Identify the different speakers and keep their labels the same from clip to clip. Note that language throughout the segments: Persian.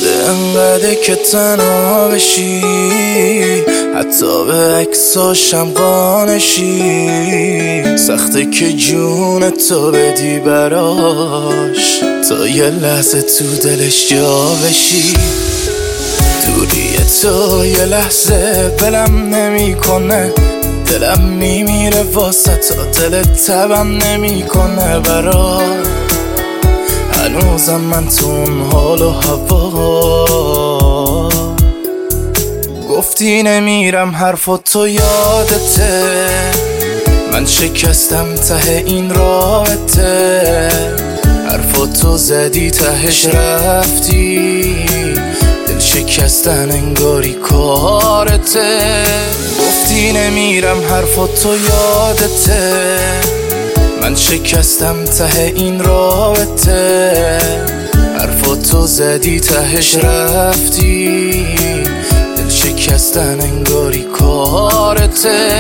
Speaker 1: شده انقدر که تنها بشی، حتی به عکساشم قانشی. سخته که جون تو بدی براش، تا یه لحظه تو دلش جا بشی. دوری تو یه لحظه بلم نمیکنه، دلم میمیره واسه تا دلت تبم نمیکنه برات. هنوزم من تو اون حال و هوا، گفتی نمیرم حرفاتو یادته، من شکستم ته این رابطه. حرفاتو زدی تهش رفتی، دل شکستن انگاری کارته. گفتی نمیرم حرفاتو یادته، من شکستم ته این رابطه. حرفاتو زدی تهش رفتی، دل شکستن انگاری کارته.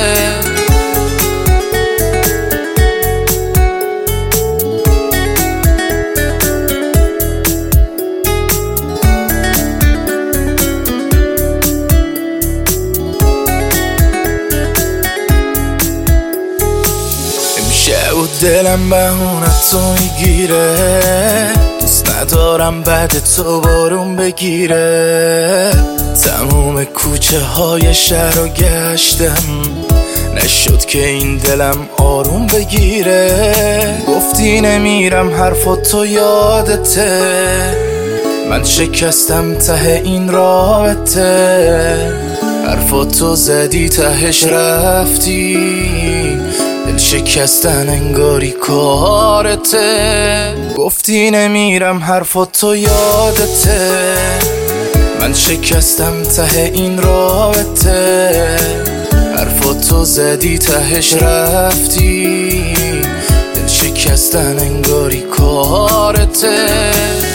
Speaker 1: و دلم بهونت تو میگیره، دوست ندارم بعد تو بارون بگیره. تموم کوچه های شهر رو گشتم، نشد که این دلم آروم بگیره. گفتی نمیرم حرفاتو یادته، من شکستم ته این رابطه. حرفاتو زدی تهش رفتی، دل شکستن انگاری کارته. گفتی نمیرم حرفاتو یادته، من شکستم ته این رابطه. حرفاتو زدی تهش رفتی، دل شکستن انگاری کارته.